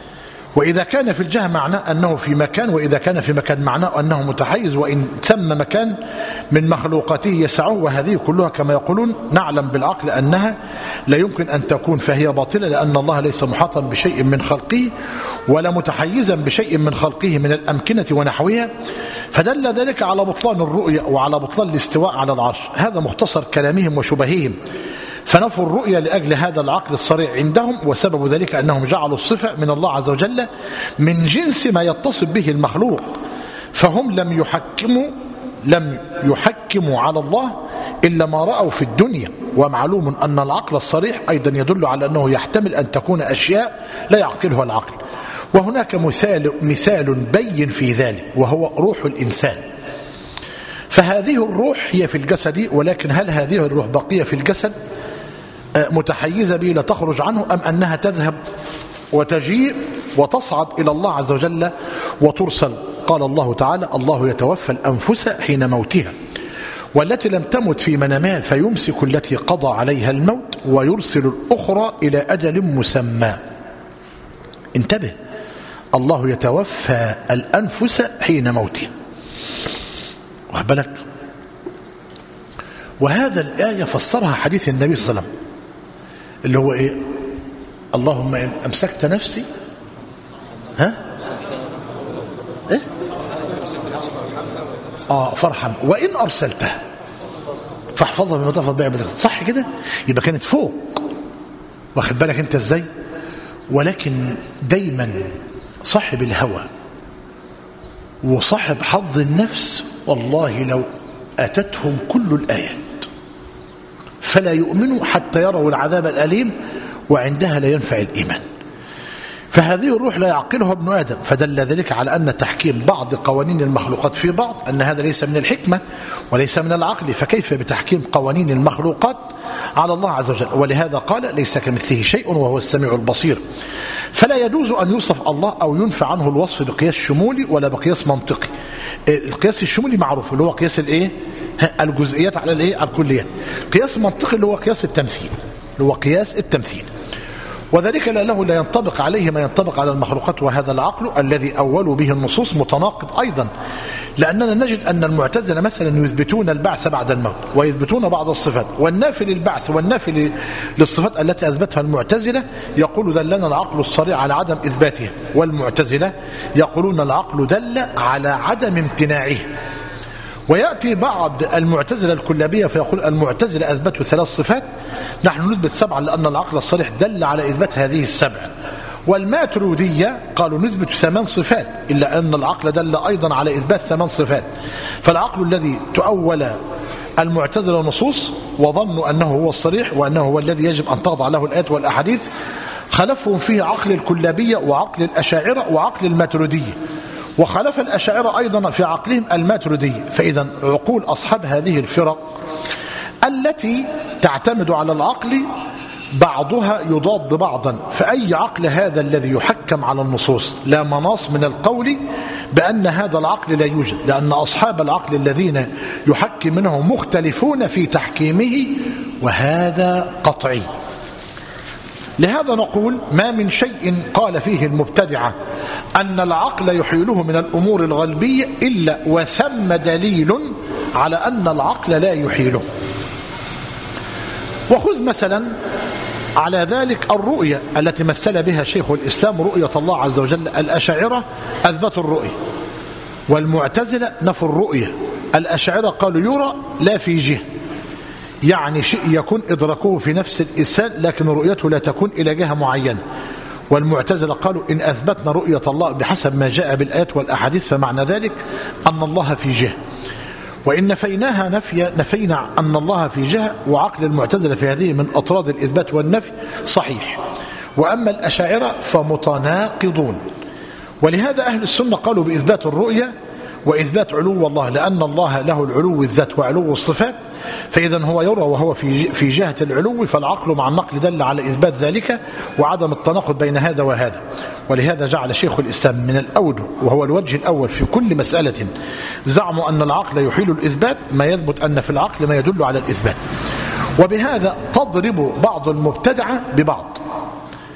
وإذا كان في الجهة معناه أنه في مكان، وإذا كان في مكان معناه أنه متحيز، وإن ثم مكان من مخلوقاته يسعه. وهذه كلها كما يقولون نعلم بالعقل أنها لا يمكن أن تكون، فهي باطلة، لأن الله ليس محاطا بشيء من خلقه ولا متحيزا بشيء من خلقه من الأمكنة ونحوها، فدل ذلك على بطلان الرؤية وعلى بطلان الاستواء على العرش. هذا مختصر كلامهم وشبههم. فنفوا الرؤية لأجل هذا العقل الصريح عندهم، وسبب ذلك أنهم جعلوا الصفة من الله عز وجل من جنس ما يتصف به المخلوق، فهم لم يحكموا لم يحكموا على الله إلا ما رأوا في الدنيا. ومعلوم أن العقل الصريح أيضا يدل على أنه يحتمل أن تكون أشياء لا يعقلها العقل. وهناك مثال, مثال بين في ذلك، وهو روح الإنسان. فهذه الروح هي في الجسد، ولكن هل هذه الروح بقية في الجسد متحيزة به لا تخرج عنه، أم أنها تذهب وتجيء وتصعد إلى الله عز وجل وترسل؟ قال الله تعالى: الله يتوفى الأنفس حين موتها والتي لم تمت في منامها فيمسك التي قضى عليها الموت ويرسل الأخرى إلى أجل مسمى. انتبه، الله يتوفى الأنفس حين موتها، واخد بالك؟ وهذا الآية فسرها حديث النبي صلى الله عليه وسلم اللي هو إيه؟ اللهم إن أمسكت نفسي ها إيه؟ آه فارحم، وإن أرسلتها فاحفظها بما تحفظ بها عبادك. صح كده؟ يبقى كانت فوق، واخد بالك أنت إزاي؟ ولكن دايما صاحب الهوى وصاحب حظ النفس والله لو أتتهم كل الآيات فلا يؤمنوا حتى يروا العذاب الأليم، وعندها لا ينفع الإيمان. فهذه الروح لا يعقلها ابن آدم، فدل ذلك على أن تحكيم بعض قوانين المخلوقات في بعض أن هذا ليس من الحكمة وليس من العقل، فكيف بتحكيم قوانين المخلوقات على الله عز وجل؟ ولهذا قال: ليس كمثله شيء وهو السميع البصير. فلا يجوز أن يوصف الله أو ينفع عنه الوصف بقياس شمولي ولا بقياس منطقي. القياس الشمولي معروف اللي هو قياس الايه؟ الجزئيات على الايه؟ على الكليات. قياس منطقي اللي هو قياس التمثيل، اللي هو قياس التمثيل، وذلك لأنه لا ينطبق عليه ما ينطبق على المخلوقات. وهذا العقل الذي أولوا به النصوص متناقض أيضا، لأننا نجد أن المعتزلة مثلا يثبتون البعث بعد الموت ويثبتون بعض الصفات، والنافي للبعث والنافي للصفات التي أثبتها المعتزلة يقول دلنا العقل الصريح على عدم إثباتها، والمعتزلة يقولون العقل دل على عدم امتناعه. ويأتي بعض المعتزلة الكلابية فيقول المعتزلة أثبتوا ثلاث صفات، نحن نثبت سبعا لأن العقل الصريح دل على إثبات هذه السبع. والماترودية قالوا نثبت ثمان صفات إلا أن العقل دل أيضا على إثبات ثمان صفات. فالعقل الذي تؤول المعتزلة النصوص وظنوا أنه هو الصريح وأنه هو الذي يجب أن تخضع له الآيات والأحاديث، خلفهم فيه عقل الكلابية وعقل الأشاعرة وعقل الماترودية، وخلف الأشاعرة أيضا في عقلهم الماترودية. فإذا عقول أصحاب هذه الفرق التي تعتمد على العقل بعضها يضاد بعضا، فأي عقل هذا الذي يحكم على النصوص؟ لا مناص من القول بأن هذا العقل لا يوجد، لأن أصحاب العقل الذين يحكم منهم مختلفون في تحكيمه، وهذا قطعي. لهذا نقول ما من شيء قال فيه المبتدعة أن العقل يحيله من الأمور الغلبية إلا وثم دليل على أن العقل لا يحيله. وخذ مثلا على ذلك الرؤية التي مثل بها شيخ الإسلام رؤية الله عز وجل. الأشاعرة أثبتوا الرؤية والمعتزلة نفوا الرؤية. الأشاعرة قالوا يرى لا في جهة، يعني شيء يكون إدراكه في نفس الإنسان لكن رؤيته لا تكون إلى جهة معينة. والمعتزلة قالوا إن أثبتنا رؤية الله بحسب ما جاء بالآيات والأحاديث فمعنى ذلك أن الله في جهة، وإن نفيناها نفي نفينا أن الله في جهة. وعقل المعتزلة في هذه من أطراد الإثبات والنفي صحيح، وأما الأشاعرة فمتناقضون. ولهذا أهل السنة قالوا بإثبات الرؤية وإثبات علو الله، لأن الله له العلو الذات وعلو الصفات، فإذا هو يرى وهو في في جهة العلو، فالعقل مع النقل دل على إثبات ذلك وعدم التناقض بين هذا وهذا. ولهذا جعل شيخ الإسلام من الأوجه، وهو الوجه الأول في كل مسألة زعموا أن العقل يحيل الإثبات، ما يثبت أن في العقل ما يدل على الإثبات. وبهذا تضرب بعض المبتدعة ببعض،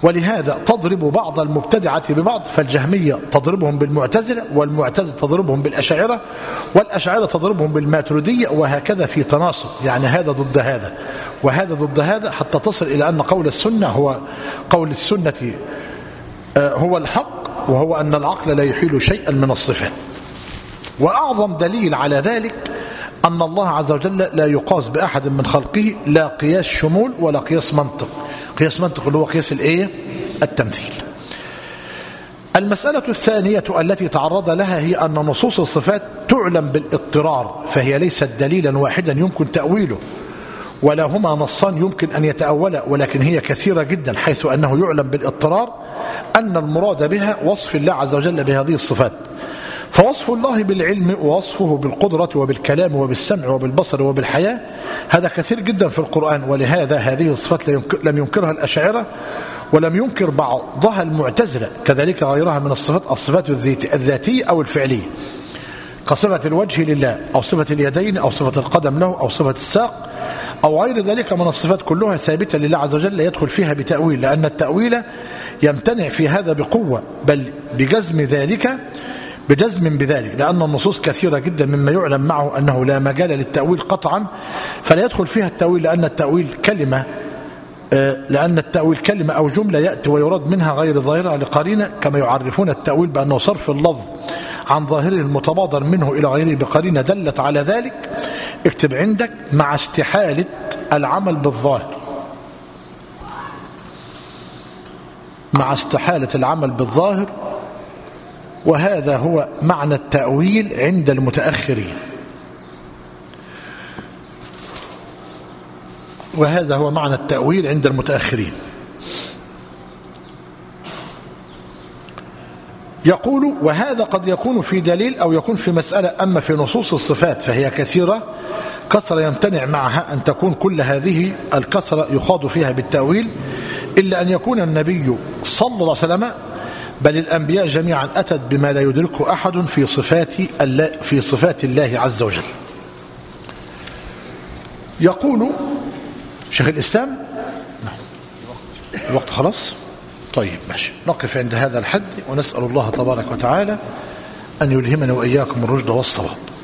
ولهذا تضرب بعض المبتدعة ببعض، فالجهمية تضربهم بالمعتزلة، والمعتزلة تضربهم بالأشاعرة، والأشاعرة تضربهم بالماتريدية، وهكذا في تناصر، يعني هذا ضد هذا وهذا ضد هذا، حتى تصل إلى أن قول السنة هو قول السنة هو الحق، وهو أن العقل لا يحيل شيئا من الصفات. وأعظم دليل على ذلك أن الله عز وجل لا يقاس بأحد من خلقه، لا قياس شمول ولا قياس منطق. قياس منطق اللي هو قياس الإيه؟ التمثيل. المسألة الثانية التي تعرض لها هي أن نصوص الصفات تعلم بالاضطرار، فهي ليست دليلا واحدا يمكن تأويله، ولا هما نصان يمكن أن يتأولا، ولكن هي كثيرة جدا، حيث أنه يعلم بالاضطرار أن المراد بها وصف الله عز وجل بهذه الصفات. فوصف الله بالعلم ووصفه بالقدرة وبالكلام وبالسمع وبالبصر وبالحياة هذا كثير جدا في القرآن، ولهذا هذه الصفات لم ينكرها الأشاعرة، ولم ينكر بعضها المعتزلة، كذلك غيرها من الصفات، الصفات الذاتية أو الفعلية، كصفة الوجه لله، أو صفة اليدين، أو صفة القدم له، أو صفة الساق، أو غير ذلك من الصفات، كلها ثابتة لله عز وجل، لا يدخل فيها بتأويل، لأن التأويل يمتنع في هذا بقوة، بل بجزم ذلك بجزم بذلك، لأن النصوص كثيرة جدا مما يعلم معه أنه لا مجال للتأويل قطعا، فلا يدخل فيها التأويل، لأن التأويل كلمة لأن التأويل كلمة أو جملة يأتي ويراد منها غير ظاهرة لقرينة، كما يعرفون التأويل بأنه صرف اللفظ عن ظاهره المتبادر منه إلى غيره بقرينة دلت على ذلك. اكتب عندك: مع استحالة العمل بالظاهر، مع استحالة العمل بالظاهر، وهذا هو معنى التأويل عند المتأخرين، وهذا هو معنى التأويل عند المتأخرين. يقول: وهذا قد يكون في دليل أو يكون في مسألة، أما في نصوص الصفات فهي كثيرة، كثرة يمتنع معها أن تكون كل هذه الكثرة يخاض فيها بالتأويل، إلا أن يكون النبي صلى الله عليه وسلم بل الأنبياء جميعا أتت بما لا يدركه أحد في صفات الله, في صفات الله عز وجل. يقول شيخ الإسلام: الوقت خلاص؟ طيب ماشي، نقف عند هذا الحد، ونسأل الله تبارك وتعالى أن يلهمنا وإياكم الرشد والصواب.